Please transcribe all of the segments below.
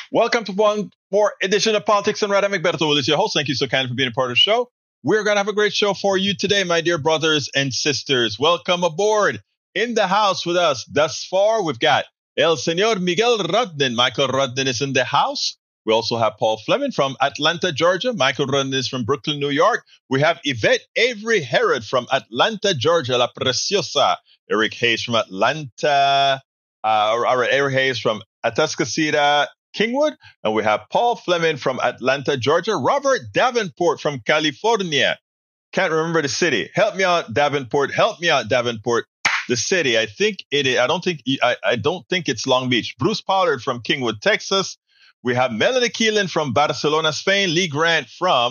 Welcome to one more edition of Politics and Rad. I'm Egberto Willis, your host. Thank you so kindly for being a part of the show. We're going to have a great show for you today, my dear brothers and sisters. Welcome aboard. In the house with us thus far, we've got El Señor Miguel Rudnin. Michael Rudnin is in the house. We also have Paul Fleming from Atlanta, Georgia. Michael Rudnin is from Brooklyn, New York. We have Yvette Avery Herod from Atlanta, Georgia, La Preciosa. Eric Hayes from Atlanta, Eric Hayes from Atascocita, Kingwood. And we have Paul Fleming from Atlanta, Georgia. Robert Davenport from California. Can't remember the city. Help me out, Davenport. Help me out, Davenport. The city, I think it is. I don't think it's Long Beach. Bruce Pollard from Kingwood, Texas. We have Melanie Keelan from Barcelona, Spain. Lee Grant from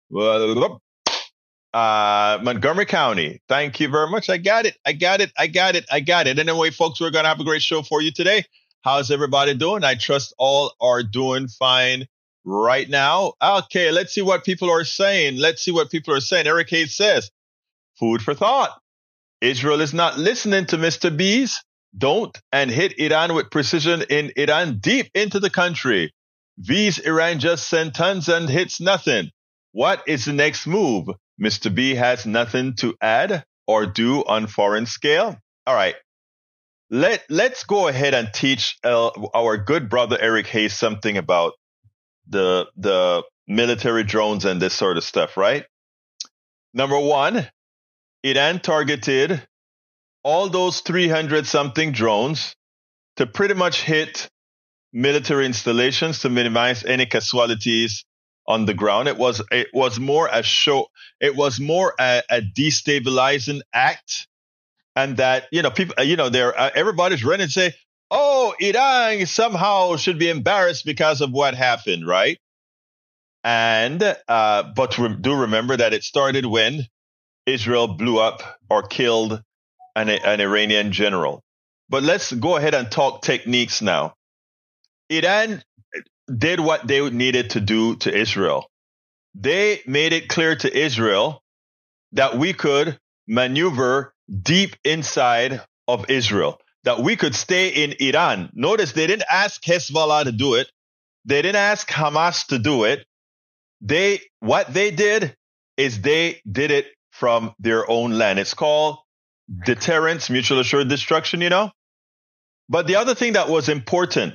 Montgomery County. Thank you very much. I got it. Anyway, folks, we're going to have a great show for you today. How's everybody doing? I trust all are doing fine right now. Okay, let's see what people are saying. Eric Hayes says, food for thought. Israel is not listening to Mr. B's. Don't and hit Iran with precision in Iran deep into the country. V's Iran just sent tons and hits nothing. What is the next move? Mr. B has nothing to add or do on foreign scale. All right. Let's go ahead and teach our good brother Eric Hayes something about the military drones and this sort of stuff, right? Number one, Iran targeted all those 300-something drones to pretty much hit military installations to minimize any casualties on the ground. It was more a show. It was more a destabilizing act, and that people everybody's running and say, "Oh, Iran somehow should be embarrassed because of what happened," right? And but do remember that it started when Israel blew up or killed an Iranian general. But let's go ahead and talk techniques now. Iran did what they needed to do to Israel. They made it clear to Israel that we could maneuver deep inside of Israel, that we could stay in Iran. Notice they didn't ask Hezbollah to do it. They didn't ask Hamas to do it. What they did is they did it from their own land. It's called deterrence, mutual assured destruction, But the other thing that was important,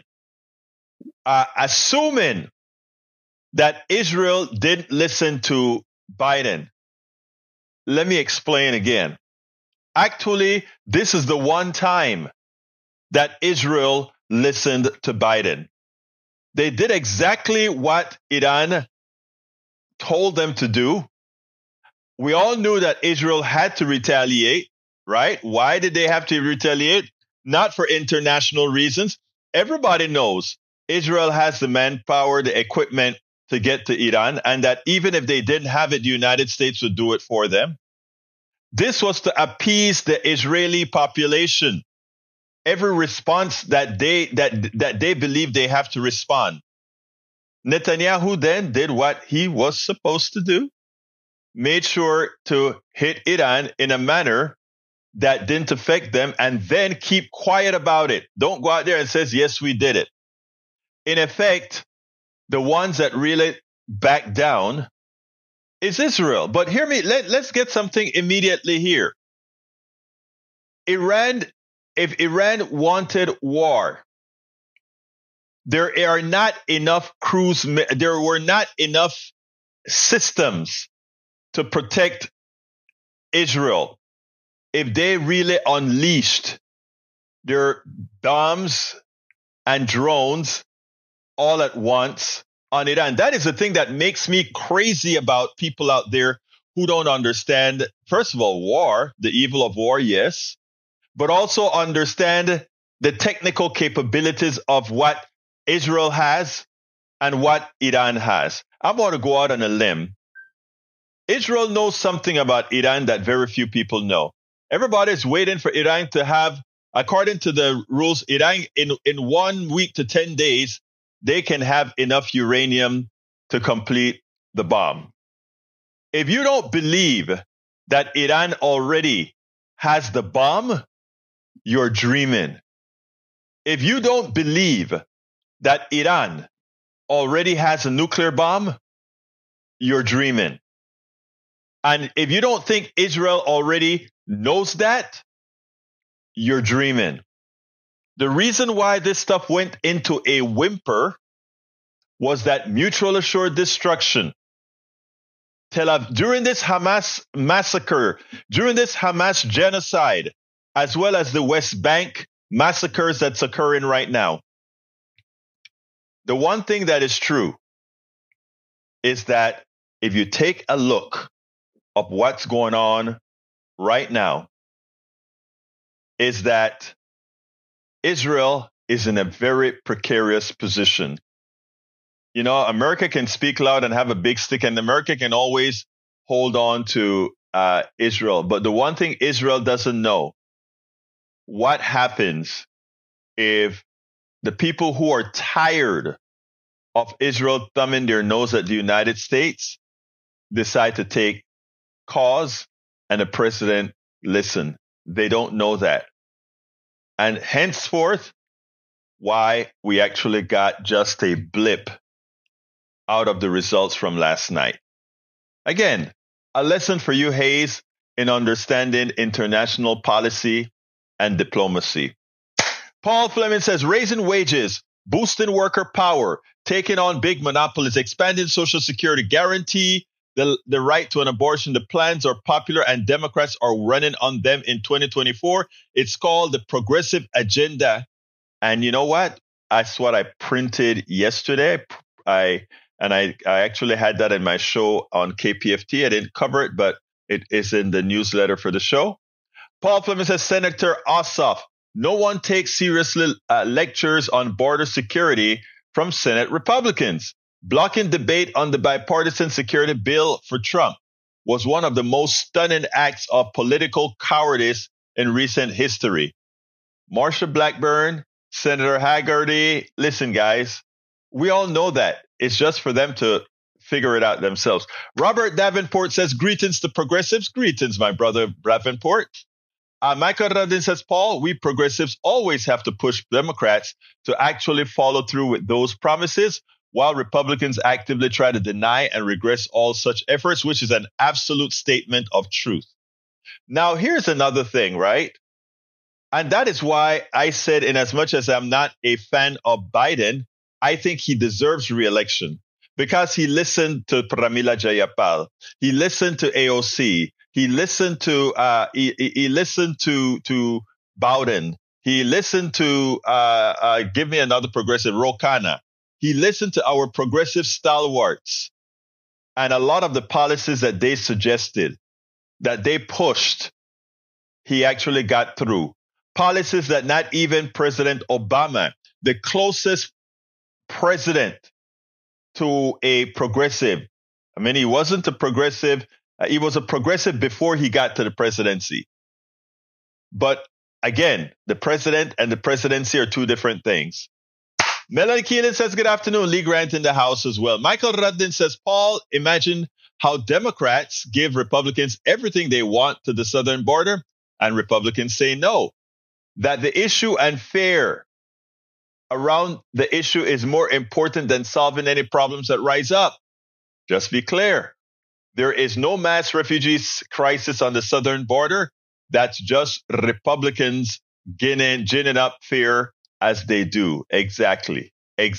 assuming that Israel didn't listen to Biden. Let me explain again. Actually, this is the one time that Israel listened to Biden. They did exactly what Iran told them to do. We all knew that Israel had to retaliate, right? Why did they have to retaliate? Not for international reasons. Everybody knows Israel has the manpower, the equipment to get to Iran, and that even if they didn't have it, the United States would do it for them. This was to appease the Israeli population. Every response that they believe they have to respond. Netanyahu then did what he was supposed to do, made sure to hit Iran in a manner that didn't affect them, and then keep quiet about it. Don't go out there and says, yes, we did it. In effect, the ones that really backed down is Israel. But hear me, let's get something immediately here. If Iran wanted war, there were not enough systems to protect Israel. If they really unleashed their bombs and drones all at once on Iran. That is the thing that makes me crazy about people out there who don't understand, first of all, war, the evil of war, yes, but also understand the technical capabilities of what Israel has and what Iran has. I'm going to go out on a limb. Israel knows something about Iran that very few people know. Everybody's waiting for Iran to have, according to the rules, Iran in 1 week to 10 days, they can have enough uranium to complete the bomb. If you don't believe that Iran already has the bomb, you're dreaming. If you don't believe that Iran already has a nuclear bomb, you're dreaming. And if you don't think Israel already knows that, you're dreaming. The reason why this stuff went into a whimper was that mutual assured destruction. During this Hamas massacre, during this Hamas genocide, as well as the West Bank massacres that's occurring right now, the one thing that is true is that if you take a look of what's going on right now, is that Israel is in a very precarious position. You know, America can speak loud and have a big stick, and America can always hold on to Israel. But the one thing Israel doesn't know, what happens if the people who are tired of Israel thumbing their nose at the United States decide to take cause, and the president listen. They don't know that. And henceforth, why we actually got just a blip out of the results from last night. Again, a lesson for you, Hayes, in understanding international policy and diplomacy. Paul Fleming says, raising wages, boosting worker power, taking on big monopolies, expanding Social Security, guarantee the right to an abortion. The plans are popular and Democrats are running on them in 2024. It's called the Progressive Agenda. And you know what? That's what I printed yesterday. I actually had that in my show on KPFT. I didn't cover it, but it is in the newsletter for the show. Paul Fleming says, Senator Ossoff, no one takes seriously lectures on border security from Senate Republicans. Blocking debate on the bipartisan security bill for Trump was one of the most stunning acts of political cowardice in recent history. Marsha Blackburn, Senator Hagerty, listen, guys, we all know that. It's just for them to figure it out themselves. Robert Davenport says, greetings to progressives. Greetings, my brother Davenport. Michael Radin says, Paul, we progressives always have to push Democrats to actually follow through with those promises, while Republicans actively try to deny and regress all such efforts, which is an absolute statement of truth. Now, here's another thing, right? And that is why I said, in as much as I'm not a fan of Biden, I think he deserves re-election because he listened to Pramila Jayapal. He listened to AOC. He listened to he listened to Bowden. He listened to give me another progressive, Ro Khanna. He listened to our progressive stalwarts, and a lot of the policies that they suggested, that they pushed, he actually got through. Policies that not even President Obama, the closest president to a progressive, I mean, he wasn't a progressive, he was a progressive before he got to the presidency. But again, the president and the presidency are two different things. Melanie Keenan says, good afternoon. Lee Grant in the house as well. Michael Ruddin says, Paul, imagine how Democrats give Republicans everything they want to the southern border, and Republicans say no. That the issue and fear around the issue is more important than solving any problems that rise up. Just be clear. There is no mass refugees crisis on the southern border. That's just Republicans ginning up fear as they do. Exactly.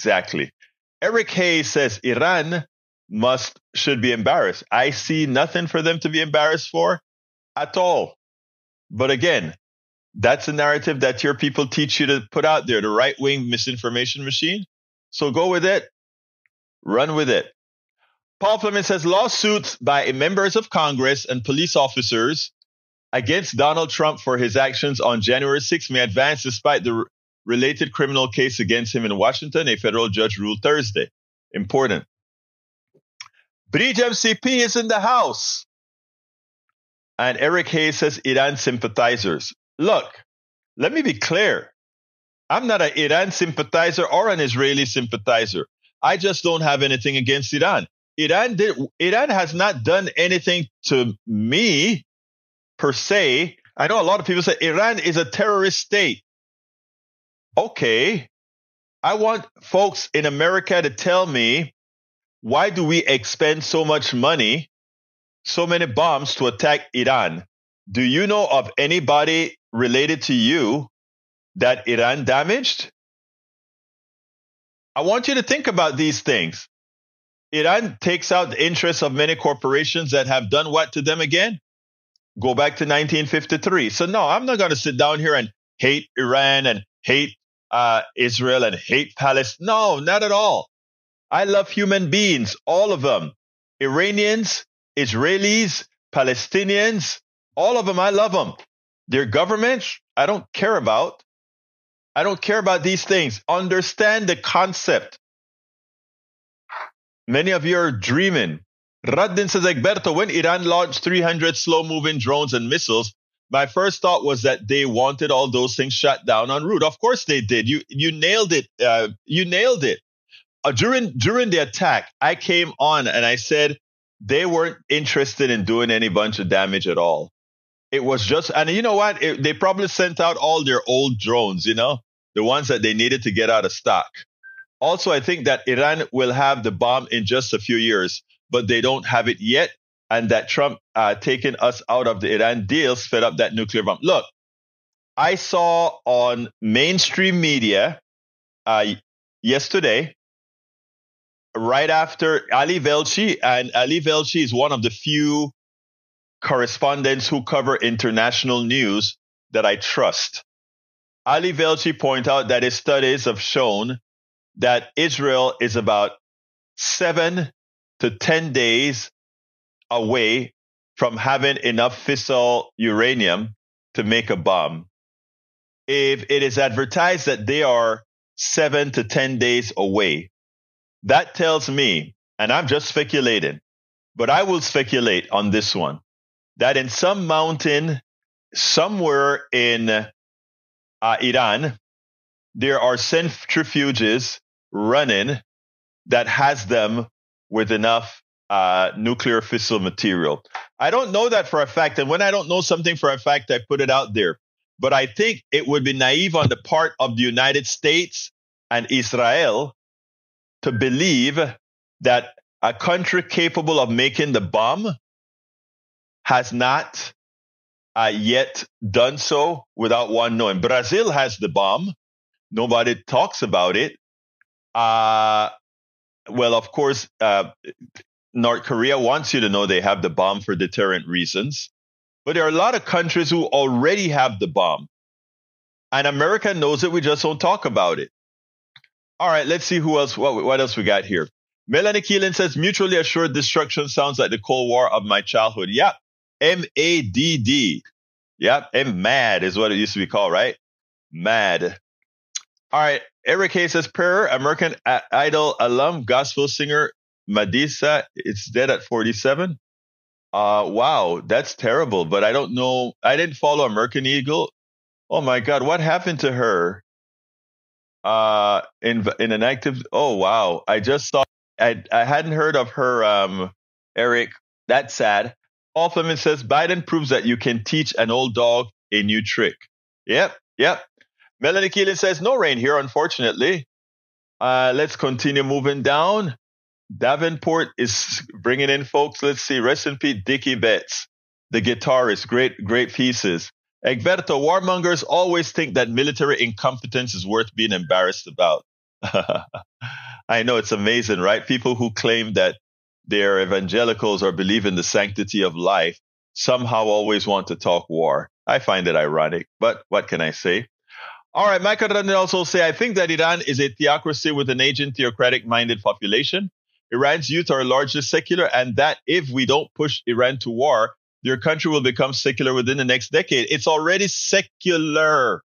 Eric Hayes says Iran should be embarrassed. I see nothing for them to be embarrassed for at all. But again, that's a narrative that your people teach you to put out there, the right-wing misinformation machine. So go with it. Run with it. Paul Fleming says lawsuits by members of Congress and police officers against Donald Trump for his actions on January 6th may advance despite the related criminal case against him in Washington. A federal judge ruled Thursday. Important. Bridge MCP is in the house. And Eric Hayes says Iran sympathizers. Look, let me be clear. I'm not an Iran sympathizer or an Israeli sympathizer. I just don't have anything against Iran. Iran has not done anything to me per se. I know a lot of people say Iran is a terrorist state. Okay. I want folks in America to tell me, why do we expend so much money, so many bombs to attack Iran? Do you know of anybody related to you that Iran damaged? I want you to think about these things. Iran takes out the interests of many corporations that have done what to them again? Go back to 1953. So no, I'm not going to sit down here and hate Iran and hate Israel and hate Palestine. No, not at all. I love human beings, all of them. Iranians, Israelis, Palestinians, all of them, I love them. Their governments, I don't care about. I don't care about these things. Understand the concept. Many of you are dreaming. Raddin says, Egberto, when Iran launched 300 slow-moving drones and missiles, my first thought was that they wanted all those things shut down en route. Of course they did. You nailed it. You nailed it. During the attack, I came on and I said they weren't interested in doing any bunch of damage at all. It was just, and you know what? They probably sent out all their old drones, the ones that they needed to get out of stock. Also, I think that Iran will have the bomb in just a few years, but they don't have it yet. And that Trump taking us out of the Iran deal sped up that nuclear bomb. Look, I saw on mainstream media yesterday, right after Ali Velshi, and Ali Velshi is one of the few correspondents who cover international news that I trust. Ali Velshi pointed out that his studies have shown that Israel is about 7 to 10 days away from having enough fissile uranium to make a bomb. If it is advertised that they are 7 to 10 days away, that tells me, and I'm just speculating, but I will speculate on this one, that in some mountain somewhere in Iran, there are centrifuges running that has them with enough nuclear fissile material. I don't know that for a fact. And when I don't know something for a fact, I put it out there. But I think it would be naive on the part of the United States and Israel to believe that a country capable of making the bomb has not yet done so without one knowing. Brazil has the bomb. Nobody talks about it. Well, of course, North Korea wants you to know they have the bomb for deterrent reasons. But there are a lot of countries who already have the bomb. And America knows it. We just don't talk about it. All right, let's see who else. What else we got here? Melanie Keelan says, mutually assured destruction sounds like the Cold War of my childhood. Yep. MADD. Yep. MAD is what it used to be called, right? MAD. All right. Eric Hayes says, prayer, American Idol alum, gospel singer, Madisa, it's dead at 47. Wow, that's terrible. But I don't know. I didn't follow American Eagle. Oh my God, what happened to her? In an active. Oh wow, I just saw. I hadn't heard of her. Eric, that's sad. Paul Fleming says Biden proves that you can teach an old dog a new trick. Yep. Melanie Keelan says no rain here, unfortunately. Let's continue moving down. Davenport is bringing in folks. Let's see. Rest in peace, Dickie Betts, the guitarist. Great pieces. Egberto, warmongers always think that military incompetence is worth being embarrassed about. I know, it's amazing, right? People who claim that they're evangelicals or believe in the sanctity of life somehow always want to talk war. I find it ironic, but what can I say? All right, Michael Randall also say, I think that Iran is a theocracy with an aging theocratic-minded population. Iran's youth are largely secular, and that if we don't push Iran to war, their country will become secular within the next decade. It's already secular.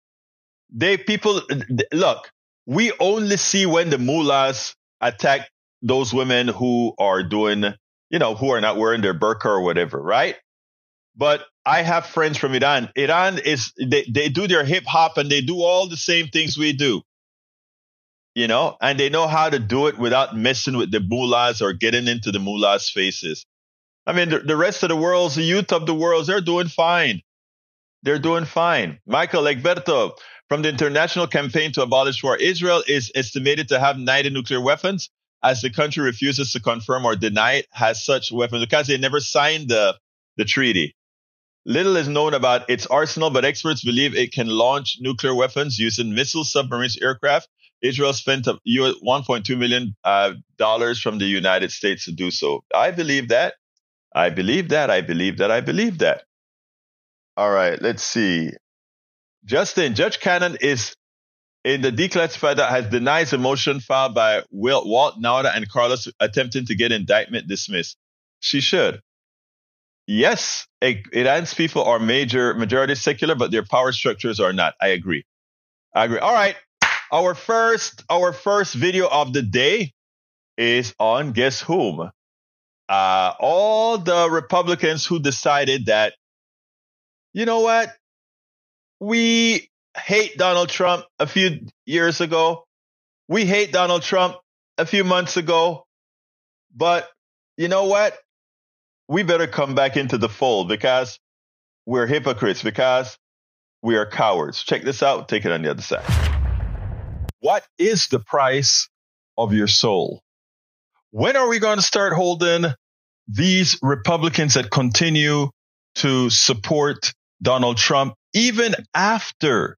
Look, we only see when the mullahs attack those women who are doing, who are not wearing their burqa or whatever, right? But I have friends from Iran. Iran they do their hip hop and they do all the same things we do, and they know how to do it without messing with the mullahs or getting into the mullahs' faces. I mean, the rest of the world, the youth of the world, they're doing fine. They're doing fine. Michael Egberto, From the international campaign to abolish war, Israel is estimated to have 90 nuclear weapons, as the country refuses to confirm or deny it has such weapons because they never signed the treaty. Little is known about its arsenal, but experts believe it can launch nuclear weapons using missiles, submarines, aircraft. Israel spent $1.2 million from the United States to do so. I believe that. I believe that. I believe that. I believe that. All right, let's see. Justin, Judge Cannon is in the declassified that has denied the motion filed by Walt Nauta and Carlos attempting to get indictment dismissed. She should. Yes, Iran's people are majority secular, but their power structures are not. I agree. All right. Our first video of the day is on guess whom? All the Republicans who decided that, you know what? We hate Donald Trump a few years ago. We hate Donald Trump a few months ago. But you know what? We better come back into the fold because we're hypocrites, because we are cowards. Check this out. Take it on the other side. What is the price of your soul? When are we going to start holding these Republicans that continue to support Donald Trump, even after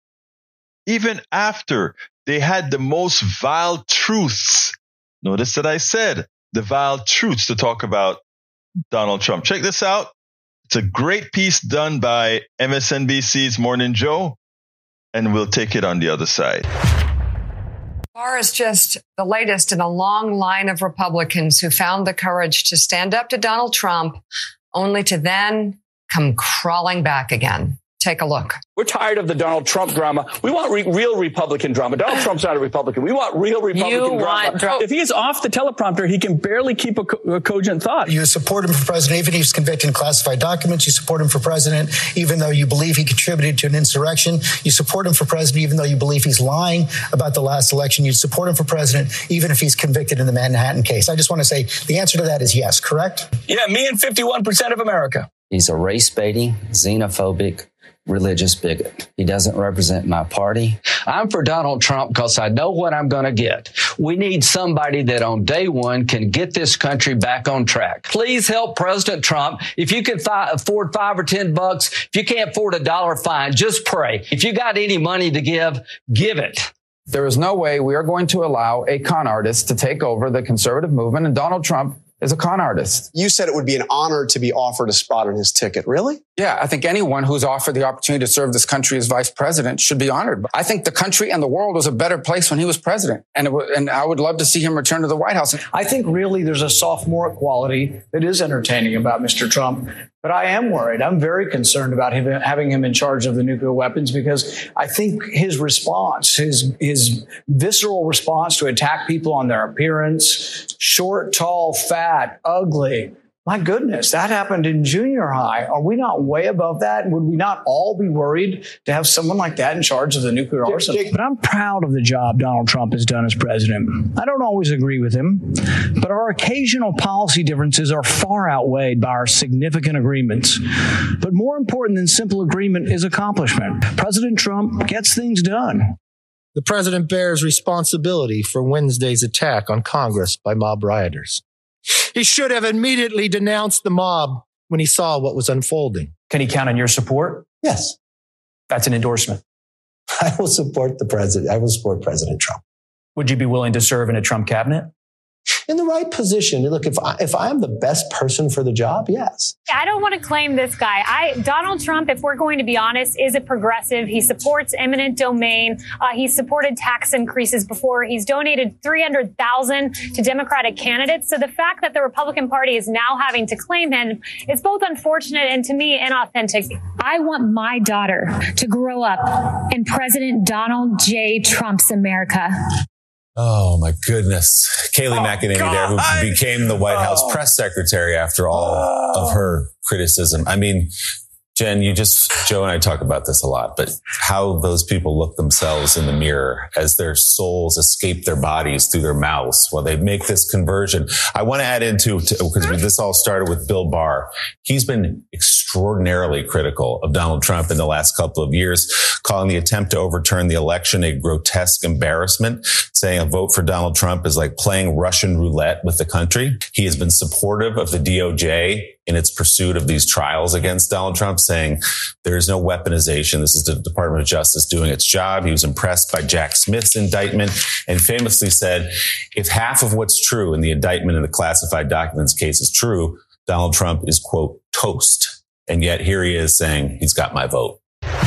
they had the most vile truths? Notice that I said the vile truths to talk about Donald Trump. Check this out. It's a great piece done by MSNBC's Morning Joe, and we'll take it on the other side. Barr is just the latest in a long line of Republicans who found the courage to stand up to Donald Trump, only to then come crawling back again. Take a look. We're tired of the Donald Trump drama. We want real Republican drama. Donald Trump's not a Republican. We want real Republican drama. If he's off the teleprompter, he can barely keep a cogent thought. You support him for president, even if he's convicted in classified documents. You support him for president, even though you believe he contributed to an insurrection. You support him for president, even though you believe he's lying about the last election. You support him for president, even if he's convicted in the Manhattan case. I just want to say the answer to that is yes, correct? Yeah, me and 51% of America. He's a race-baiting, xenophobic, religious bigot. He doesn't represent my party. I'm for Donald Trump because I know what I'm going to get. We need somebody that on day one can get this country back on track. Please help President Trump. If you can afford $5 or $10, if you can't afford $1, fine. Just pray. If you got any money to give it. There is no way we are going to allow a con artist to take over the conservative movement, and Donald Trump is a con artist. You said it would be an honor to be offered a spot on his ticket. Really? Yeah, I think anyone who's offered the opportunity to serve this country as vice president should be honored. But I think the country and the world was a better place when he was president. And I would love to see him return to the White House. I think really there's a sophomore quality that is entertaining about Mr. Trump. But I am worried. I'm very concerned about having him in charge of the nuclear weapons, because I think his response, his visceral response to attack people on their appearance, short, tall, fat, ugly. My goodness, that happened in junior high. Are we not way above that? Would we not all be worried to have someone like that in charge of the nuclear arsenal? But I'm proud of the job Donald Trump has done as president. I don't always agree with him, but our occasional policy differences are far outweighed by our significant agreements. But more important than simple agreement is accomplishment. President Trump gets things done. The president bears responsibility for Wednesday's attack on Congress by mob rioters. He should have immediately denounced the mob when he saw what was unfolding. Can he count on your support? Yes. That's an endorsement. I will support the president. I will support President Trump. Would you be willing to serve in a Trump cabinet? In the right position. Look, if I'm the best person for the job, yes. I don't want to claim this guy. Donald Trump, if we're going to be honest, is a progressive. He supports eminent domain. He's supported tax increases before. He's donated $300,000 to Democratic candidates. So the fact that the Republican Party is now having to claim him is both unfortunate and, to me, inauthentic. I want my daughter to grow up in President Donald J. Trump's America. Oh, my goodness. Kayleigh McEnany there, who became the White House press secretary after all of her criticism. I mean, Jen, Joe and I talk about this a lot, but how those people look themselves in the mirror as their souls escape their bodies through their mouths while they make this conversion. I want to add into, because this all started with Bill Barr. He's been extraordinarily critical of Donald Trump in the last couple of years, calling the attempt to overturn the election a grotesque embarrassment, saying a vote for Donald Trump is like playing Russian roulette with the country. He has been supportive of the DOJ in its pursuit of these trials against Donald Trump, saying there is no weaponization. This is the Department of Justice doing its job. He was impressed by Jack Smith's indictment and famously said, if half of what's true in the indictment in the classified documents case is true, Donald Trump is, quote, toast. And yet here he is saying he's got my vote.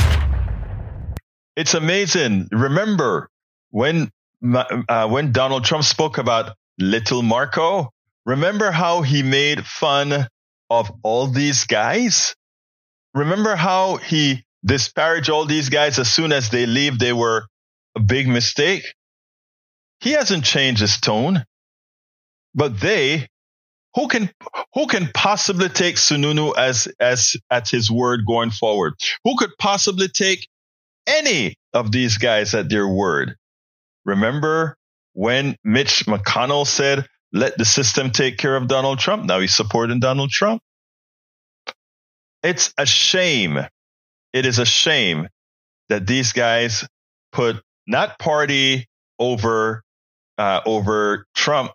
It's amazing. Remember when Donald Trump spoke about little Marco, remember how he made fun of all these guys? Remember how he disparaged all these guys as soon as they leave, they were a big mistake? He hasn't changed his tone. But who can possibly take Sununu as at his word going forward? Who could possibly take any of these guys at their word? Remember when Mitch McConnell said, let the system take care of Donald Trump? Now he's supporting Donald Trump. It's a shame. It is a shame that these guys put not party over Trump.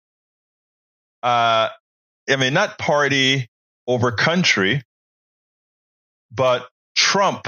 Not party over country, but Trump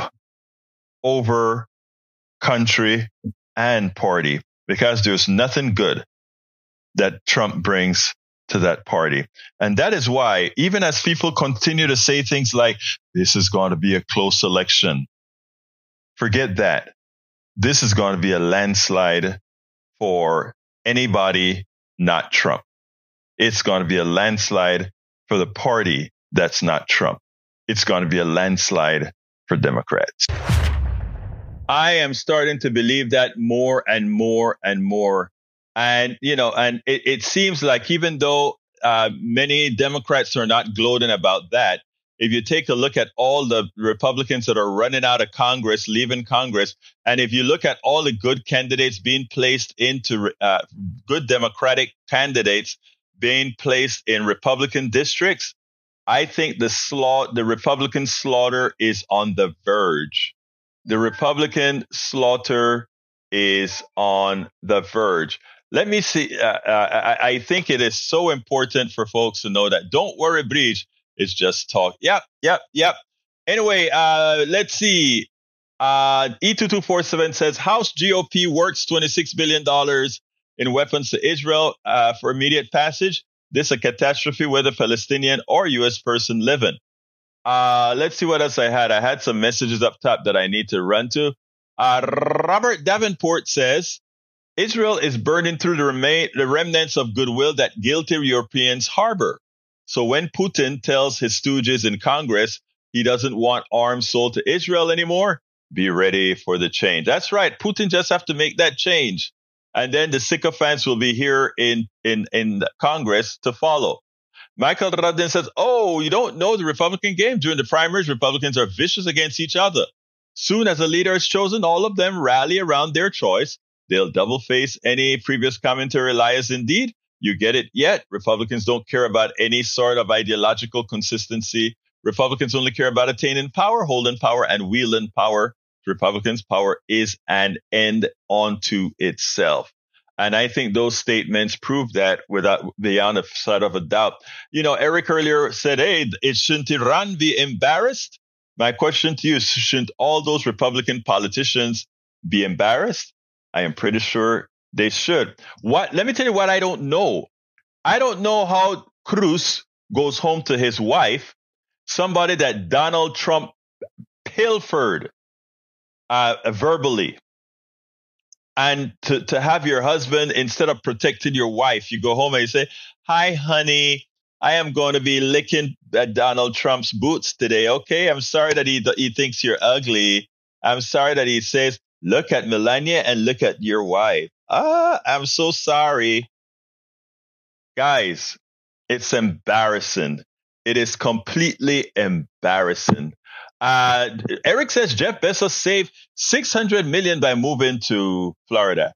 over country and party, because there's nothing good that Trump brings to that party. And that is why, even as people continue to say things like, this is going to be a close election, forget that. This is going to be a landslide for anybody not Trump. It's going to be a landslide for the party that's not Trump. It's going to be a landslide for Democrats. I am starting to believe that more and more and more. And, it seems like even though many Democrats are not gloating about that, if you take a look at all the Republicans that are running out of Congress, leaving Congress, and if you look at all the good candidates being placed into good Democratic candidates being placed in Republican districts, I think the Republican slaughter is on the verge. The Republican slaughter is on the verge. Let me see. I think it is so important for folks to know that. Don't worry, Breach. It's just talk. Yep. Anyway, let's see. E2247 says House GOP works $26 billion in weapons to Israel for immediate passage. This is a catastrophe, whether Palestinian or U.S. person living. Let's see what else I had. I had some messages up top that I need to run to. Robert Davenport says, Israel is burning through the remnants of goodwill that guilty Europeans harbor. So when Putin tells his stooges in Congress he doesn't want arms sold to Israel anymore, be ready for the change. That's right. Putin just have to make that change. And then the sycophants will be here in Congress to follow. Michael Radden says, you don't know the Republican game. During the primaries, Republicans are vicious against each other. Soon as a leader is chosen, all of them rally around their choice. They'll double face any previous commentary liars indeed. You get it yet. Republicans don't care about any sort of ideological consistency. Republicans only care about attaining power, holding power, and wielding power. Republicans, power is an end unto itself. And I think those statements prove that beyond a shadow of a doubt. Eric earlier said, shouldn't Iran be embarrassed? My question to you is, shouldn't all those Republican politicians be embarrassed? I am pretty sure they should. Let me tell you what I don't know. I don't know how Cruz goes home to his wife, somebody that Donald Trump pilfered verbally. And to have your husband, instead of protecting your wife, you go home and you say, hi, honey, I am going to be licking Donald Trump's boots today. Okay, I'm sorry that he thinks you're ugly. I'm sorry that he says, look at Melania and look at your wife. I'm so sorry. Guys, it's embarrassing. It is completely embarrassing. Eric says Jeff Bezos saved $600 million by moving to Florida.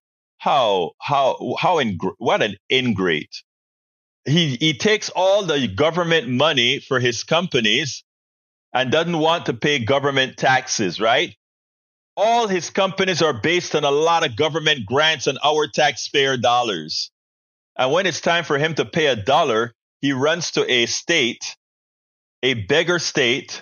What an ingrate. He takes all the government money for his companies and doesn't want to pay government taxes, right? All his companies are based on a lot of government grants and our taxpayer dollars. And when it's time for him to pay $1, he runs to a state, a beggar state,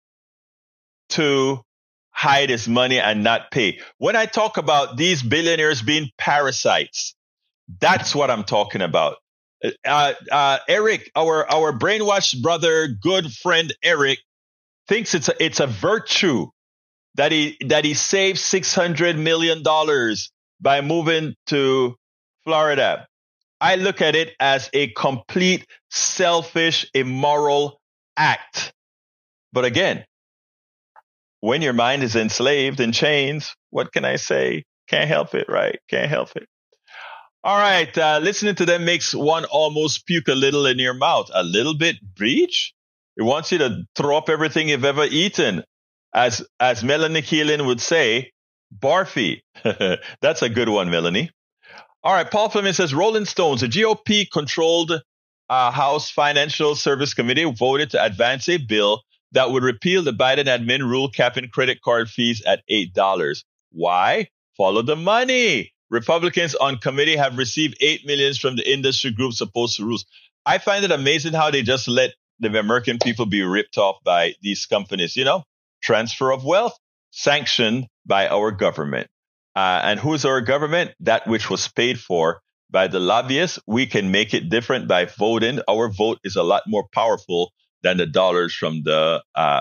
to hide his money and not pay. When I talk about these billionaires being parasites, that's what I'm talking about. Eric, our brainwashed brother, good friend Eric, thinks it's a virtue that he saved $600 million by moving to Florida. I look at it as a complete selfish, immoral act. But again, when your mind is enslaved in chains, what can I say? Can't help it, right? Can't help it. All right. Listening to them makes one almost puke a little in your mouth. A little bit breach? It wants you to throw up everything you've ever eaten. As Melanie Keelan would say, barfy. That's a good one, Melanie. All right. Paul Fleming says, Rolling Stones, the GOP-controlled House Financial Service Committee voted to advance a bill that would repeal the Biden admin rule capping credit card fees at $8. Why? Follow the money. Republicans on committee have received $8 million from the industry groups opposed to rules. I find it amazing how they just let the American people be ripped off by these companies. Transfer of wealth sanctioned by our government. And who's our government? That which was paid for by the lobbyists. We can make it different by voting. Our vote is a lot more powerful than the dollars from the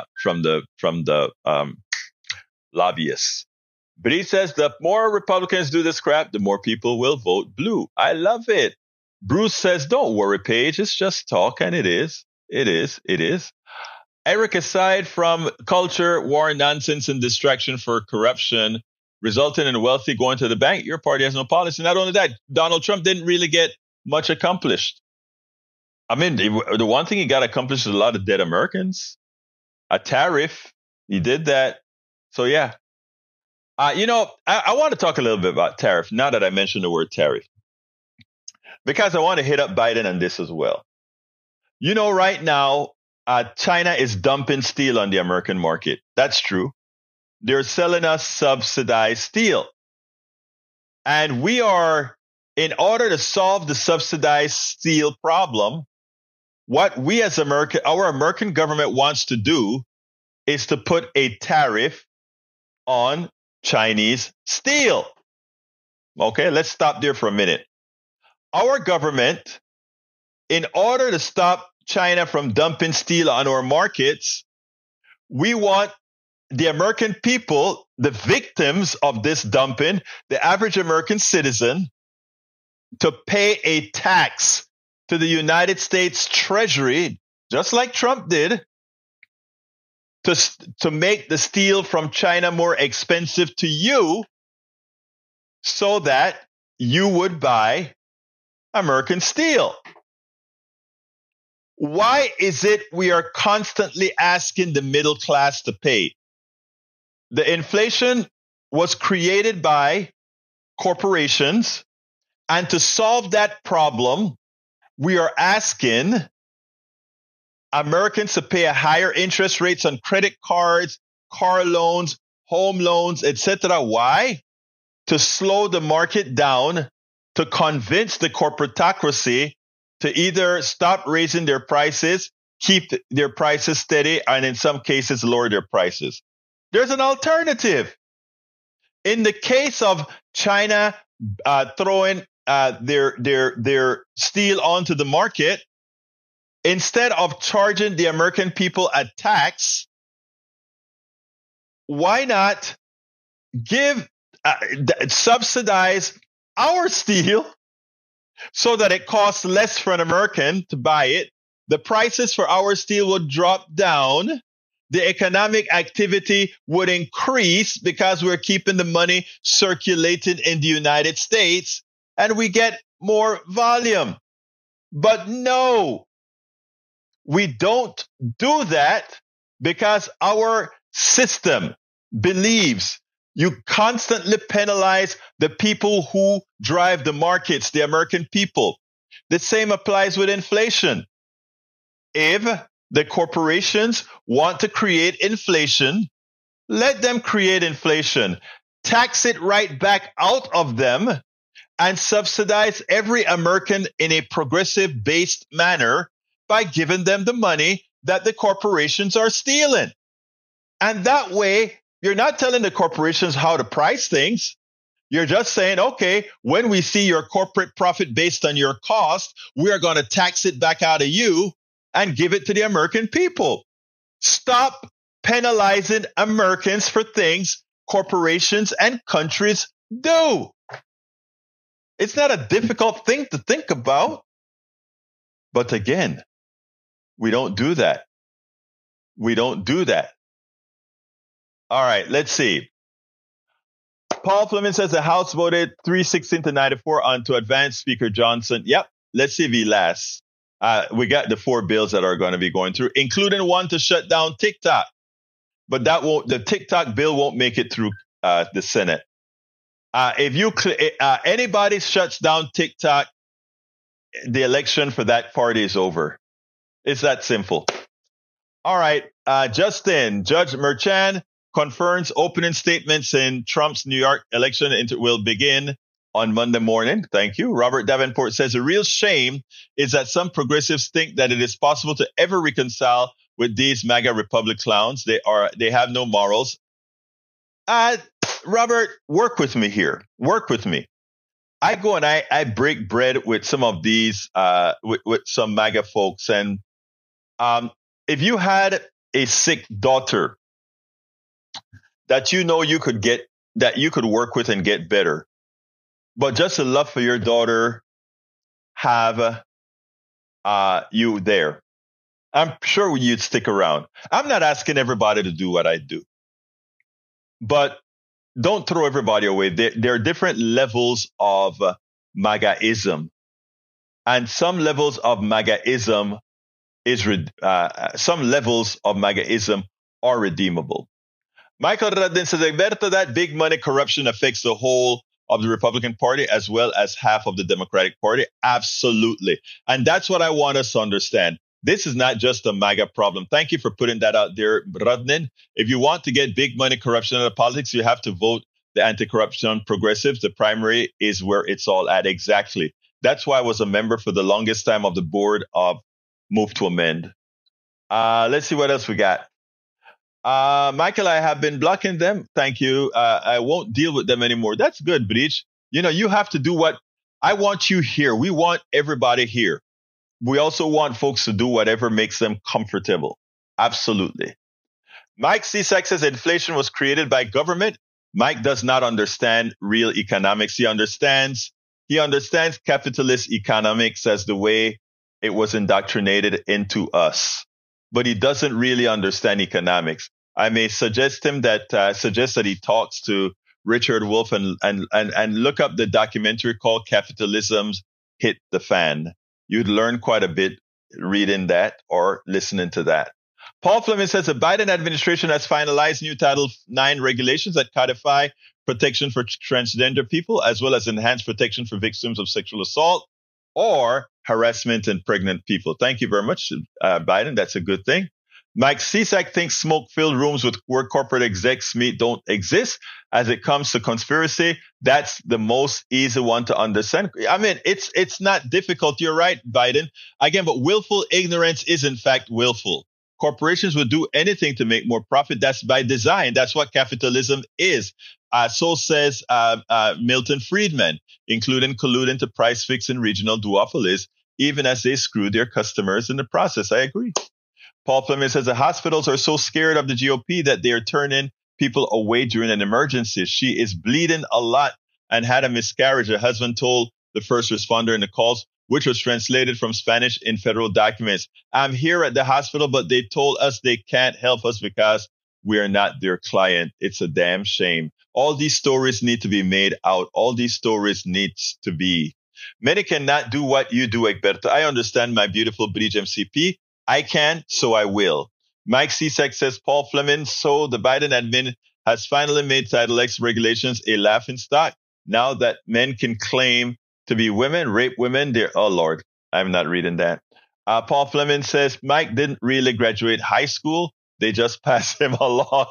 lobbyists. But he says the more Republicans do this crap, the more people will vote blue. I love it. Bruce says, don't worry, Paige. It's just talk, and it is. It is. Eric, aside from culture, war, nonsense, and distraction for corruption, resulting in wealthy going to the bank, your party has no policy. Not only that, Donald Trump didn't really get much accomplished. I mean, the one thing he got accomplished is a lot of dead Americans. A tariff, he did that. So, yeah. I want to talk a little bit about tariff, now that I mentioned the word tariff, because I want to hit up Biden on this as well. Right now, China is dumping steel on the American market. That's true. They're selling us subsidized steel. And we are, in order to solve the subsidized steel problem, what we as our American government wants to do is to put a tariff on Chinese steel. Okay, let's stop there for a minute. Our government, in order to stop China from dumping steel on our markets, we want the American people, the victims of this dumping, the average American citizen, to pay a tax to the United States Treasury, just like Trump did, to make the steel from China more expensive to you so that you would buy American steel. Why is it we are constantly asking the middle class to pay? The inflation was created by corporations, and to solve that problem, we are asking Americans to pay a higher interest rates on credit cards, car loans, home loans, etc. Why? To slow the market down, to convince the corporatocracy to either stop raising their prices, keep their prices steady, and in some cases lower their prices. There's an alternative. In the case of China throwing their steel onto the market, instead of charging the American people a tax, why not subsidize our steel so that it costs less for an American to buy it? The prices for our steel would drop down. The economic activity would increase because we're keeping the money circulating in the United States, and we get more volume. But no, we don't do that because our system believes you constantly penalize the people who drive the markets, the American people. The same applies with inflation. If the corporations want to create inflation, let them create inflation. Tax it right back out of them and subsidize every American in a progressive-based manner by giving them the money that the corporations are stealing. And that way, you're not telling the corporations how to price things. You're just saying, okay, when we see your corporate profit based on your cost, we are going to tax it back out of you and give it to the American people. Stop penalizing Americans for things corporations and countries do. It's not a difficult thing to think about. But again, we don't do that. We don't do that. All right, let's see. Paul Fleming says the House voted 316 to 94 on to advance Speaker Johnson. Yep, let's see if he lasts. We got the 4 bills that are going to be going through, including one to shut down TikTok. But the TikTok bill won't make it through the Senate. If anybody shuts down TikTok, the election for that party is over. It's that simple. All right, Justin, Judge Merchan confirms opening statements in Trump's New York election will begin on Monday morning. Thank you. Robert Davenport says the real shame is that some progressives think that it is possible to ever reconcile with these MAGA Republic clowns. They have no morals. Robert, work with me here. Work with me. I go and I break bread with some of these, with some MAGA folks. And if you had a sick daughter that you could work with and get better, but just the love for your daughter have you there, I'm sure you'd stick around. I'm not asking everybody to do what I do, but don't throw everybody away. There are different levels of MAGAism, and some levels of MAGAism are redeemable. Michael Radin says, Alberto, that big money corruption affects the whole of the Republican Party as well as half of the Democratic Party. Absolutely. And that's what I want us to understand. This is not just a MAGA problem. Thank you for putting that out there, Radnin. If you want to get big money corruption out of politics, you have to vote the anti-corruption progressives. The primary is where it's all at. Exactly. That's why I was a member for the longest time of the board of Move to Amend. Let's see what else we got. Michael, I have been blocking them. Thank you. I won't deal with them anymore. That's good, Breach. You have to do what I want you here. We want everybody here. We also want folks to do whatever makes them comfortable. Absolutely. Mike Cisak says inflation was created by government. Mike does not understand real economics. He understands capitalist economics as the way it was indoctrinated into us, but he doesn't really understand economics. I may suggest that he talks to Richard Wolff and look up the documentary called Capitalism's Hit the Fan. You'd learn quite a bit reading that or listening to that. Paul Fleming says the Biden administration has finalized new Title IX regulations that codify protection for transgender people, as well as enhanced protection for victims of sexual assault or harassment and pregnant people. Thank you very much, Biden. That's a good thing. Mike Cisak thinks smoke-filled rooms where corporate execs meet don't exist. As it comes to conspiracy, that's the most easy one to understand. I mean, it's not difficult. You're right, Biden. Again, but willful ignorance is in fact willful. Corporations will do anything to make more profit. That's by design. That's what capitalism is. So says Milton Friedman, including colluding to price fixing regional duopolies, even as they screw their customers in the process. I agree. Paul Fleming says the hospitals are so scared of the GOP that they are turning people away during an emergency. She is bleeding a lot and had a miscarriage. Her husband told the first responder in the calls, which was translated from Spanish in federal documents. I'm here at the hospital, but they told us they can't help us because we are not their client. It's a damn shame. All these stories need to be made out. All these stories need to be. Many cannot do what you do, Egberto. I understand, my beautiful Bridge MCP. I can, so I will. Mike Cesek says, Paul Fleming, so the Biden admin has finally made Title X regulations a laughingstock. Now that men can claim to be women, rape women, oh Lord, I'm not reading that. Paul Fleming says, Mike didn't really graduate high school. They just passed him along.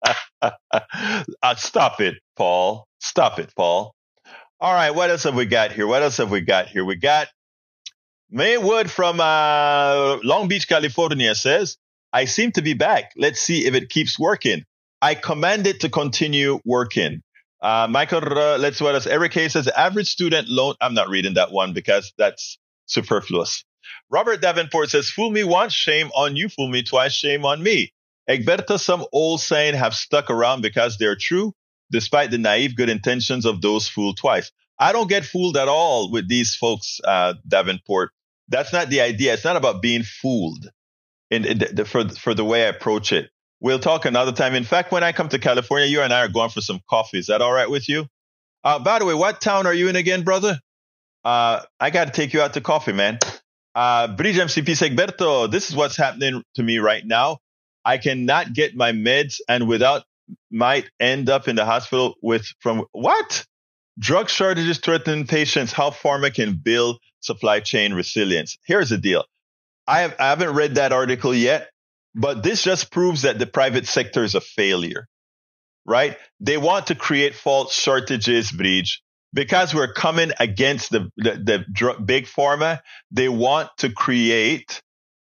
Stop it, Paul. Stop it, Paul. All right, what else have we got here? We got Maywood from Long Beach, California says, I seem to be back. Let's see if it keeps working. I command it to continue working. Michael, let's see what else. Eric Hayes says, average student loan. I'm not reading that one because that's superfluous. Robert Davenport says, fool me once, shame on you. Fool me twice, shame on me. Egberto, some old saying have stuck around because they're true, despite the naive good intentions of those fooled twice. I don't get fooled at all with these folks, Davenport. That's not the idea. It's not about being fooled for the way I approach it. We'll talk another time. In fact, when I come to California, you and I are going for some coffee. Is that all right with you? By the way, what town are you in again, brother? I got to take you out to coffee, man. Bridge MCP Segberto, this is what's happening to me right now. I cannot get my meds and might end up in the hospital from what? Drug shortages threaten patients, how pharma can build supply chain resilience. Here's the deal. I haven't read that article yet, but this just proves that the private sector is a failure, right? They want to create false shortages, Bridge, because we're coming against the big pharma. They want to create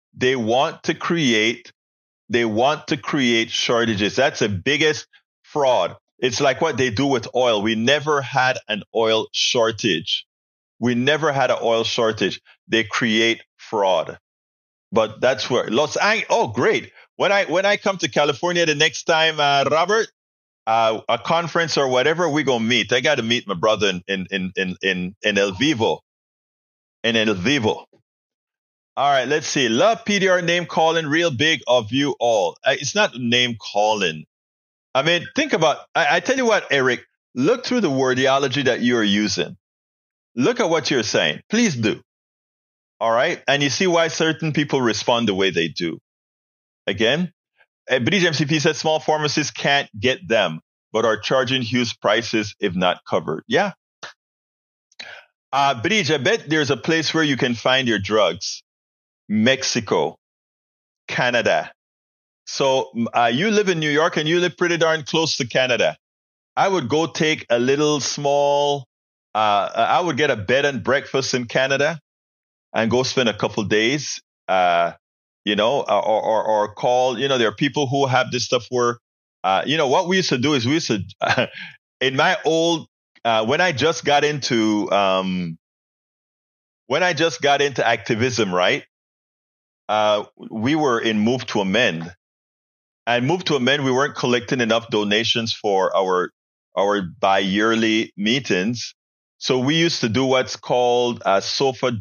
shortages. That's the biggest fraud. It's like what they do with oil. We never had an oil shortage. They create fraud. But that's where great. When I come to California the next time, Robert, a conference or whatever, we gonna meet. I got to meet my brother in El Vivo. In El Vivo. All right, let's see. Love PDR name calling, real big of you all. It's not name calling. I mean, think about, I tell you what, Eric, look through the wordology that you're using. Look at what you're saying. Please do. All right. And you see why certain people respond the way they do. Again, Bridge MCP says small pharmacies can't get them, but are charging huge prices if not covered. Yeah. Bridge, I bet there's a place where you can find your drugs. Mexico, Canada. So you live in New York and you live pretty darn close to Canada. I would go take a little small, I would get a bed and breakfast in Canada and go spend a couple days, or call, there are people who have this stuff where, what we used to do is in my old, when I just got into activism, right? We were in Move to Amend. And Move to Amend, we weren't collecting enough donations for our bi-yearly meetings. So we used to do what's called sofa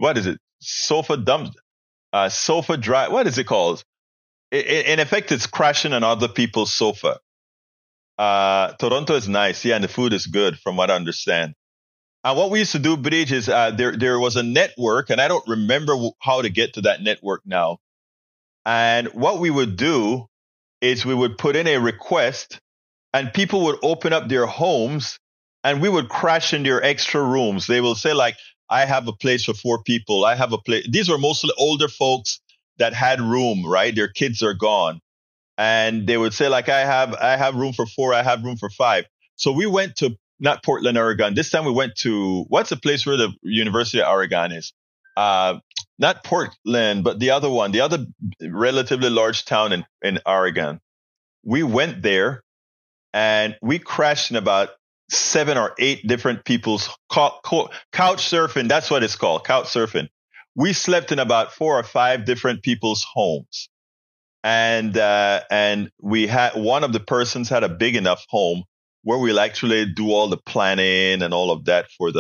drive. What is it called? In effect, it's crashing on other people's sofa. Toronto is nice. Yeah, and the food is good from what I understand. And what we used to do, Bridge, is there was a network, and I don't remember how to get to that network now. And what we would do is we would put in a request, and people would open up their homes, and we would crash in their extra rooms. They will say, like, I have a place for 4 people. I have a place. These were mostly older folks that had room, right? Their kids are gone. And they would say, like, I have room for 4. I have room for 5. So we went to not Portland, Oregon. This time we went to, what's the place where the University of Oregon is? Not Portland, but the other one, the other relatively large town in Oregon. We went there and we crashed in about 7 or 8 different people's couch surfing. That's what it's called, couch surfing. We slept in about 4 or 5 different people's homes. And we had, one of the persons had a big enough home where we'll actually do all the planning and all of that for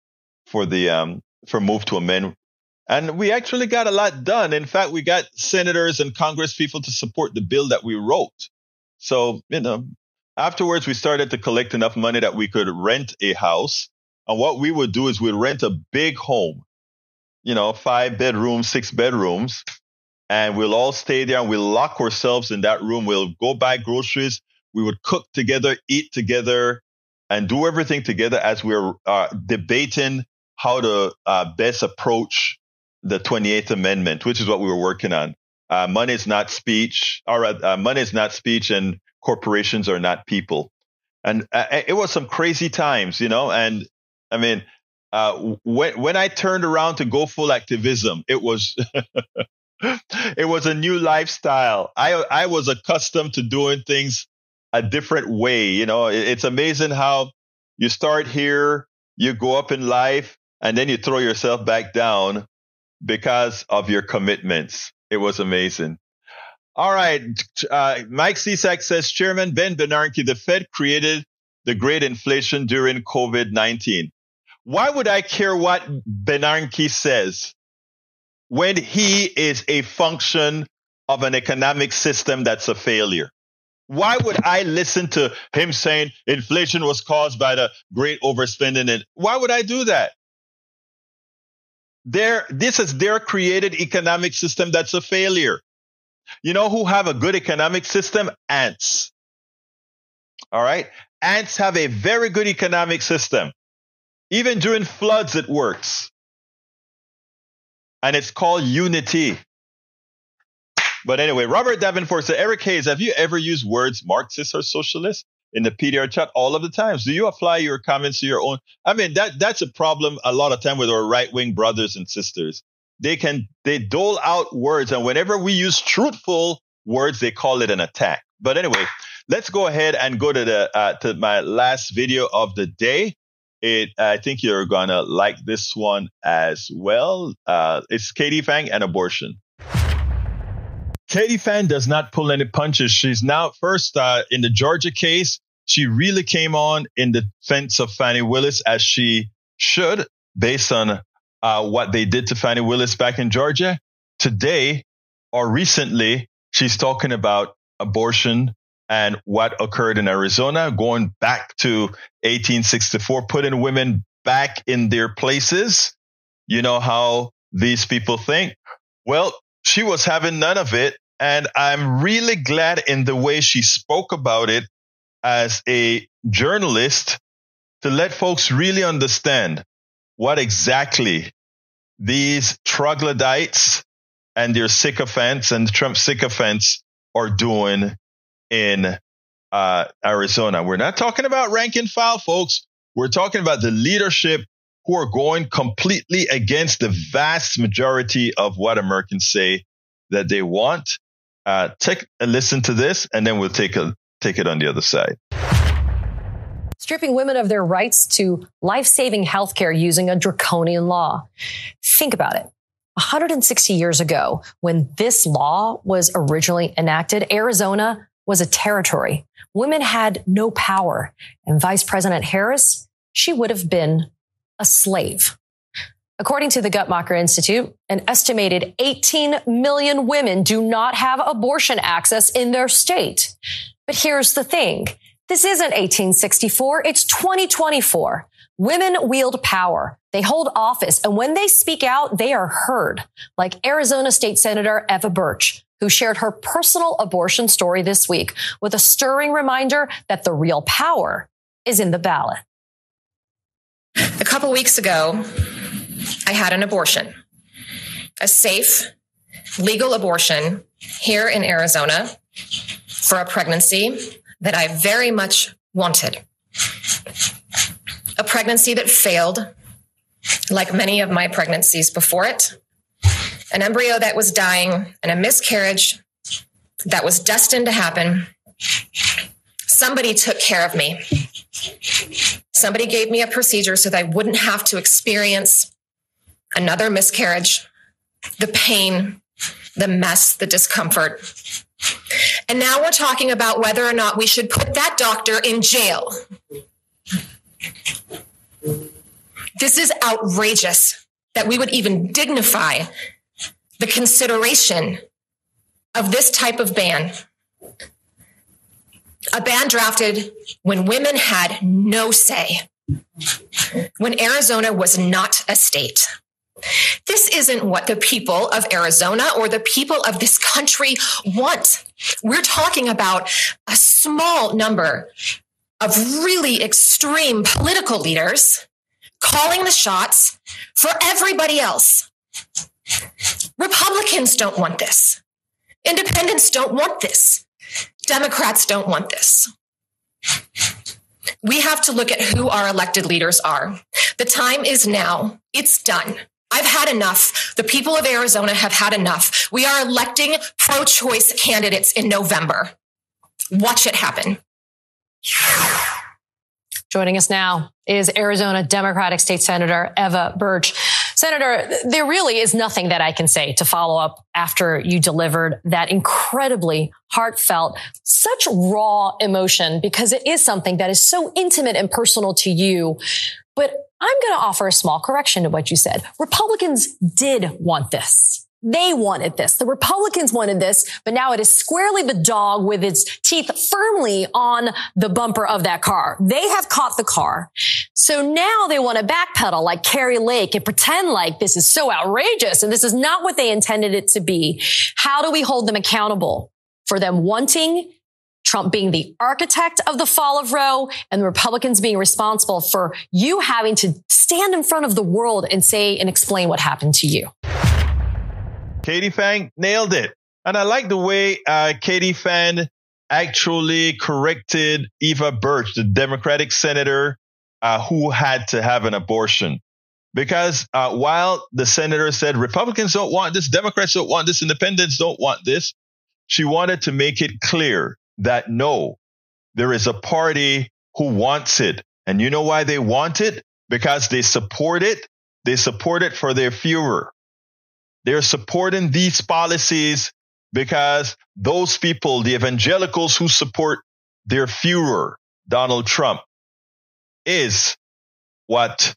Move to Amend. And we actually got a lot done. In fact, we got senators and Congress people to support the bill that we wrote. So, afterwards, we started to collect enough money that we could rent a house. And what we would do is we'd rent a big home, 5 bedrooms, 6 bedrooms. and we'll all stay there and we'll lock ourselves in that room. We'll go buy groceries. We would cook together, eat together, and do everything together as we're debating how to best approach the 28th Amendment, which is what we were working on. Money is not speech, money is not speech, and corporations are not people. And it was some crazy times, you know. And I mean, when I turned around to go full activism, it was it was a new lifestyle. I was accustomed to doing things a different way. You know, it's amazing how you start here, you go up in life, and then you throw yourself back down because of your commitments. It was amazing. All right. Mike Cisak says, Chairman Ben Bernanke, the Fed created the great inflation during COVID-19. Why would I care what Bernanke says when he is a function of an economic system that's a failure? Why would I listen to him saying inflation was caused by the great overspending? And why would I do that? This is their created economic system that's a failure. You know who have a good economic system? Ants. All right. Ants have a very good economic system. Even during floods, it works. And it's called unity. But anyway, Robert Davenport said, Eric Hayes, have you ever used words Marxist or socialist in the PDR chat? All of the times. Do you apply your comments to your own? I mean, that's a problem a lot of time with our right-wing brothers and sisters. They dole out words, and whenever we use truthful words, they call it an attack. But anyway, let's go ahead and go to my last video of the day. I think you're gonna like this one as well. It's Katie Phang and abortion. Katie Phang does not pull any punches. She's now first in the Georgia case. She really came on in defense of Fani Willis, as she should, based on what they did to Fani Willis back in Georgia. Today, or recently, she's talking about abortion and what occurred in Arizona, going back to 1864, putting women back in their places. You know how these people think. Well, she was having none of it. And I'm really glad in the way she spoke about it as a journalist to let folks really understand what exactly these troglodytes and their sycophants and Trump sycophants are doing in Arizona. We're not talking about rank and file, folks. We're talking about the leadership who are going completely against the vast majority of what Americans say that they want. Take a listen to this, and then we'll take it on the other side. Stripping women of their rights to life-saving health care using a draconian law. Think about it. 160 years ago, when this law was originally enacted, Arizona was a territory. Women had no power. And Vice President Harris, she would have been a slave. According to the Guttmacher Institute, an estimated 18 million women do not have abortion access in their state. But here's the thing. This isn't 1864. It's 2024. Women wield power. They hold office. And when they speak out, they are heard. Like Arizona State Senator Eva Birch, who shared her personal abortion story this week with a stirring reminder that the real power is in the ballot. A couple weeks ago, I had an abortion, a safe, legal abortion here in Arizona for a pregnancy that I very much wanted. A pregnancy that failed, like many of my pregnancies before it. An embryo that was dying and a miscarriage that was destined to happen. Somebody took care of me. Somebody gave me a procedure so that I wouldn't have to experience another miscarriage, the pain, the mess, the discomfort. And now we're talking about whether or not we should put that doctor in jail. This is outrageous that we would even dignify the consideration of this type of ban. A ban drafted when women had no say, when Arizona was not a state. This isn't what the people of Arizona or the people of this country want. We're talking about a small number of really extreme political leaders calling the shots for everybody else. Republicans don't want this. Independents don't want this. Democrats don't want this. We have to look at who our elected leaders are. The time is now. It's done. I've had enough. The people of Arizona have had enough. We are electing pro-choice candidates in November. Watch it happen. Joining us now is Arizona Democratic State Senator Eva Birch. Senator, there really is nothing that I can say to follow up after you delivered that incredibly heartfelt, such raw emotion, because it is something that is so intimate and personal to you. But I'm going to offer a small correction to what you said. Republicans did want this. They wanted this. The Republicans wanted this, but now it is squarely the dog with its teeth firmly on the bumper of that car. They have caught the car. So now they want to backpedal like Kari Lake and pretend like this is so outrageous and this is not what they intended it to be. How do we hold them accountable for them wanting Trump being the architect of the fall of Roe and the Republicans being responsible for you having to stand in front of the world and say and explain what happened to you? Katie Phang nailed it. And I like the way Katie Phang actually corrected Eva Birch, the Democratic senator who had to have an abortion. Because while the senator said Republicans don't want this, Democrats don't want this, independents don't want this, she wanted to make it clear that no, there is a party who wants it. And you know why they want it? Because they support it. They support it for their Führer. They're supporting these policies because those people, the evangelicals who support their Führer, Donald Trump, is what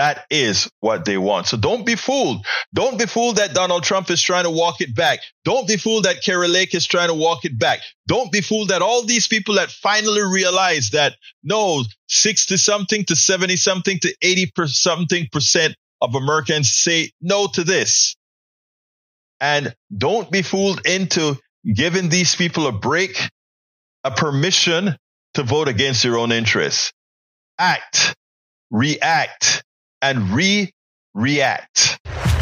they want. So don't be fooled. Don't be fooled that Donald Trump is trying to walk it back. Don't be fooled that Kari Lake is trying to walk it back. Don't be fooled that all these people that finally realize that no, 60-something to 70-something to 80-something% of Americans say no to this. And don't be fooled into giving these people a break, a permission to vote against your own interests. Act, react, and react.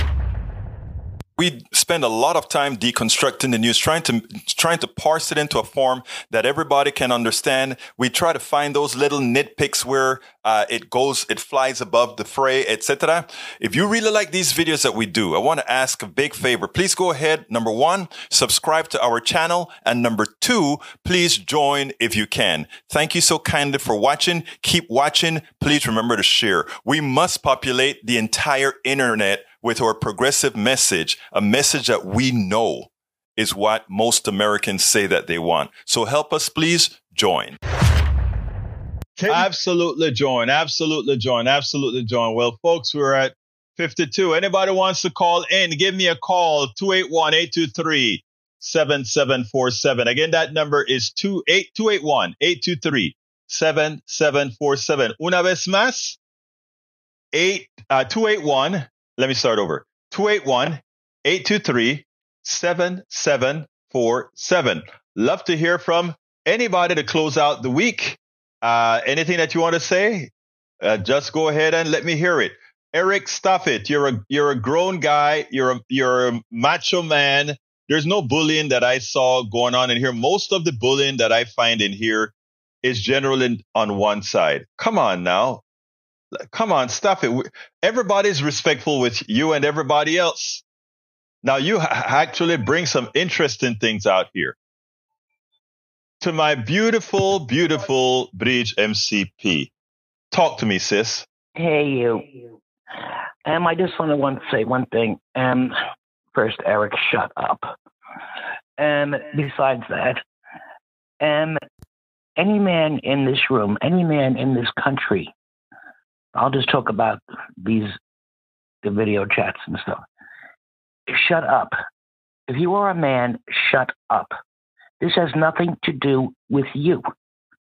We spend a lot of time deconstructing the news, trying to parse it into a form that everybody can understand. We try to find those little nitpicks where it flies above the fray, etc. If you really like these videos that we do, I want to ask a big favor. Please go ahead. Number 1, subscribe to our channel. And number 2, please join if you can. Thank you so kindly for watching. Keep watching. Please remember to share. We must populate the entire internet with our progressive message, a message that we know is what most Americans say that they want. So help us, please join. Absolutely join. Absolutely join. Absolutely join. Well, folks, we're at 52. Anybody wants to call in, give me a call, 281-823-7747. Again, that number is 281-823-7747. Una vez más, 281. Let me start over. 281-823-7747. Love to hear from anybody to close out the week. Anything that you want to say, just go ahead and let me hear it. Eric, stop it. You're a grown guy. You're a macho man. There's no bullying that I saw going on in here. Most of the bullying that I find in here is generally on one side. Come on now. Come on, stop it. Everybody's respectful with you and everybody else. Now, you actually bring some interesting things out here. To my beautiful, beautiful Bridge MCP. Talk to me, sis. Hey, you. I just want to say one thing. First, Eric, shut up. Besides that, any man in this room, any man in this country, I'll just talk about the video chats and stuff. Shut up. If you are a man, shut up. This has nothing to do with you.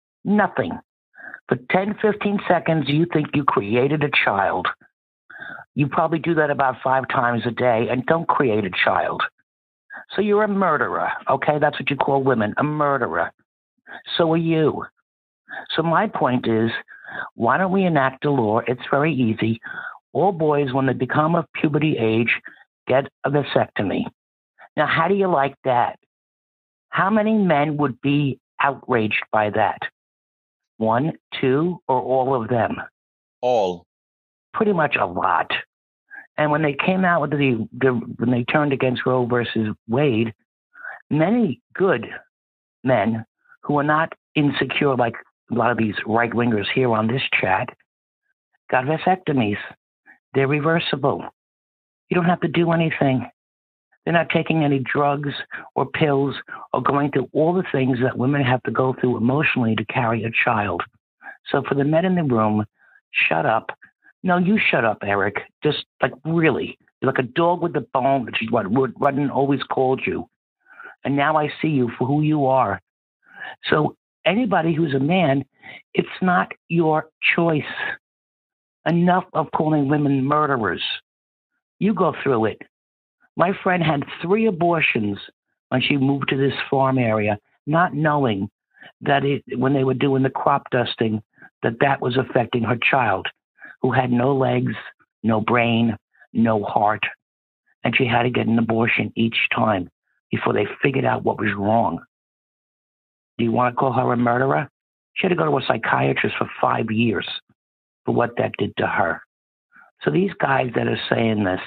Nothing. For 10, 15 seconds, you think you created a child. You probably do that about 5 times a day and don't create a child. So you're a murderer, okay? That's what you call women, a murderer. So are you. So my point is, why don't we enact a law? It's very easy. All boys, when they become of puberty age, get a vasectomy. Now, how do you like that? How many men would be outraged by that? 1, 2, or all of them? All. Pretty much a lot. And when they came out with when they turned against Roe versus Wade, many good men who are not insecure like a lot of these right-wingers here on this chat got vasectomies. They're reversible. You don't have to do anything. They're not taking any drugs or pills or going through all the things that women have to go through emotionally to carry a child. So for the men in the room, shut up. No, you shut up, Eric. Just like really. You're like a dog with a bone, which is what Rudden always called you. And now I see you for who you are. So anybody who's a man, it's not your choice. Enough of calling women murderers. You go through it. My friend had 3 abortions when she moved to this farm area, not knowing that when they were doing the crop dusting, that was affecting her child, who had no legs, no brain, no heart. And she had to get an abortion each time before they figured out what was wrong. Do you want to call her a murderer? She had to go to a psychiatrist for 5 years for what that did to her. So these guys that are saying this,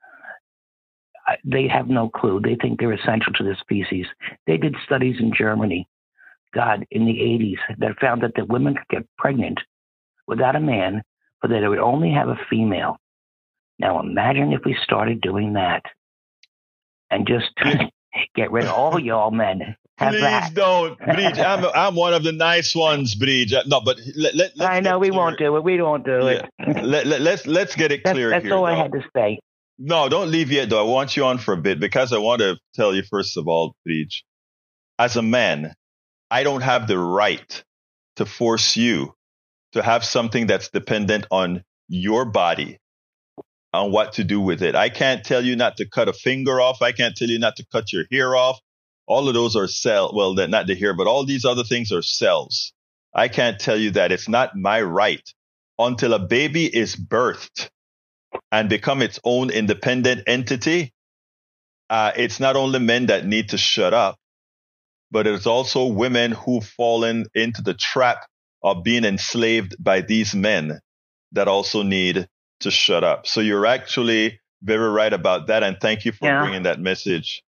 they have no clue. They think they're essential to the species. They did studies in Germany, in the 80s, that found that the women could get pregnant without a man, but that they would only have a female. Now imagine if we started doing that and just get rid of all y'all men. Please don't, Breach. I'm one of the nice ones, Breach. No, but I know we won't do it. We don't do it. Let's get it clear here. That's all I had to say. No, don't leave yet, though. I want you on for a bit because I want to tell you, first of all, Breach, as a man, I don't have the right to force you to have something that's dependent on your body, on what to do with it. I can't tell you not to cut a finger off. I can't tell you not to cut your hair off. All of those are cells. Well, not the hair, but all these other things are cells. I can't tell you that. It's not my right until a baby is birthed and become its own independent entity. It's not only men that need to shut up, but it's also women who've fallen into the trap of being enslaved by these men that also need to shut up. So you're actually very right about that. And thank you for bringing that message.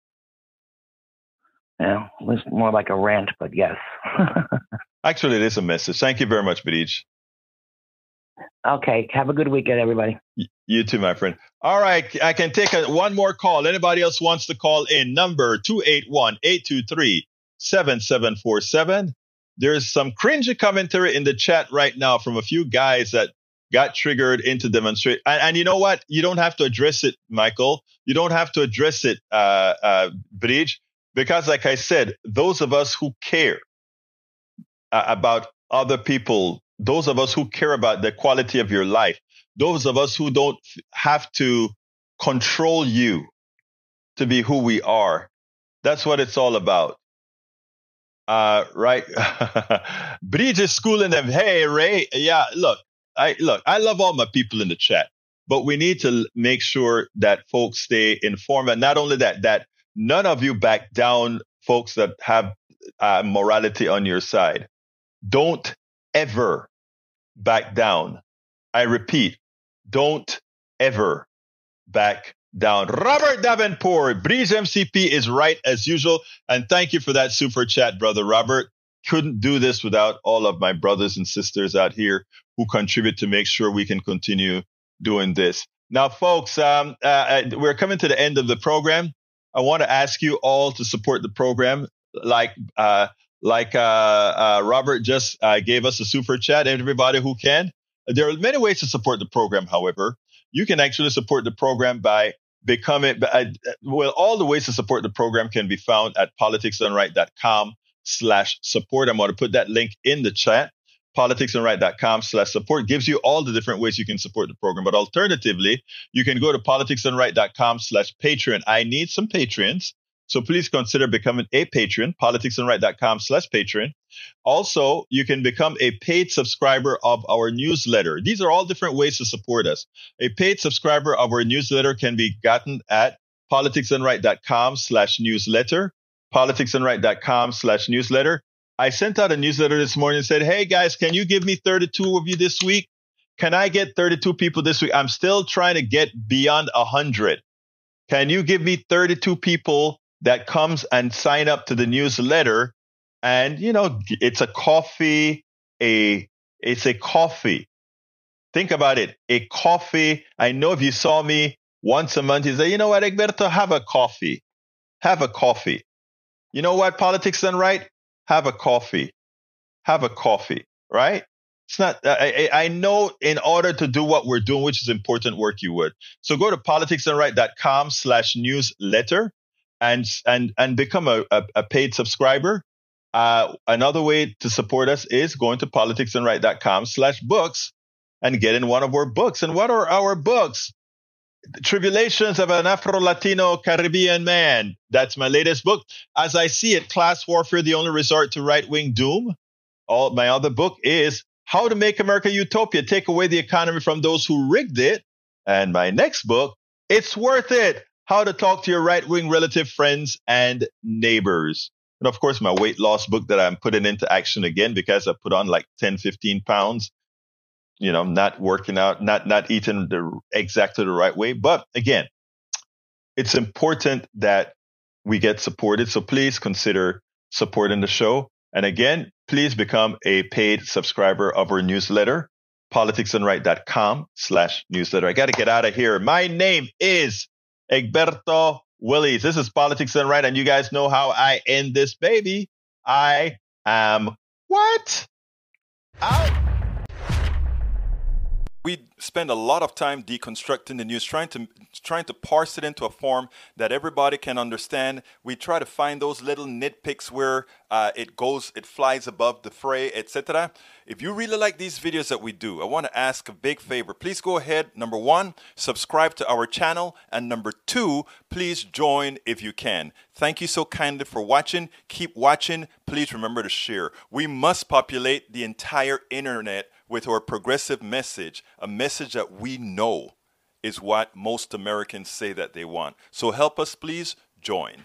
Yeah, it was more like a rant, but yes. Actually, it is a message. Thank you very much, Breach. Okay. Have a good weekend, everybody. You too, my friend. All right. I can take one more call. Anybody else wants to call in? Number 281-823-7747. There's some cringy commentary in the chat right now from a few guys that got triggered into demonstrate. And you know what? You don't have to address it, Michael. You don't have to address it, Breach, because like I said, those of us who care about other people, those of us who care about the quality of your life, those of us who don't have to control you to be who we are. That's what it's all about. Right. Breach is schooling them. Hey, Ray. Yeah, look, I love all my people in the chat, but we need to make sure that folks stay informed. And not only that none of you back down, folks that have morality on your side. Don't ever back down. I repeat, don't ever back down. Robert Davenport, Breeze MCP is right as usual. And thank you for that super chat, brother Robert. Couldn't do this without all of my brothers and sisters out here who contribute to make sure we can continue doing this. Now, folks, we're coming to the end of the program. I want to ask you all to support the program like Robert just gave us a super chat, everybody who can. There are many ways to support the program, however. You can actually support the program by becoming, all the ways to support the program can be found at politicsdoneright.com/support. I'm going to put that link in the chat. politicsandright.com/support gives you all the different ways you can support the program. But alternatively, you can go to politicsandright.com/Patreon. I need some patrons, so please consider becoming a patron, politicsandright.com/Patreon. Also, you can become a paid subscriber of our newsletter. These are all different ways to support us. A paid subscriber of our newsletter can be gotten at politicsandright.com/newsletter, politicsandright.com/newsletter. I sent out a newsletter this morning and said, hey guys, can you give me 32 of you this week? Can I get 32 people this week? I'm still trying to get beyond 100. Can you give me 32 people that comes and sign up to the newsletter? And, you know, it's a coffee, it's a coffee. Think about it. A coffee. I know if you saw me once a month, you say, you know what, Egberto, have a coffee. Have a coffee. You know what, Politics Done Right? Have a coffee. Have a coffee, right? It's not, I know in order to do what we're doing, which is important work, you would. So go to politicsdoneright.com/newsletter and become a paid subscriber. Another way to support us is going to politicsdoneright.com/books and getting one of our books. And what are our books? Tribulations of an Afro-Latino Caribbean Man. That's my latest book. As I see it, Class Warfare, the Only Resort to Right-Wing Doom. My other book is How to Make America Utopia, Take Away the Economy from Those Who Rigged It. And my next book, It's Worth It, How to Talk to Your Right-Wing Relative Friends and Neighbors. And of course, my weight loss book that I'm putting into action again because I put on like 10, 15 pounds. You know, not working out, not eating exactly the right way. But again, it's important that we get supported. So please consider supporting the show. And again, please become a paid subscriber of our newsletter, politicsdoneright.com/newsletter. I got to get out of here. My name is Egberto Willies. This is Politics Done Right. And you guys know how I end this baby. I am what? Out. We spend a lot of time deconstructing the news, trying to parse it into a form that everybody can understand. We try to find those little nitpicks where it flies above the fray, etc. If you really like these videos that we do, I want to ask a big favor. Please go ahead. Number 1, subscribe to our channel. And number 2, please join if you can. Thank you so kindly for watching. Keep watching. Please remember to share. We must populate the entire internet with our progressive message, a message that we know is what most Americans say that they want. So help us, please join.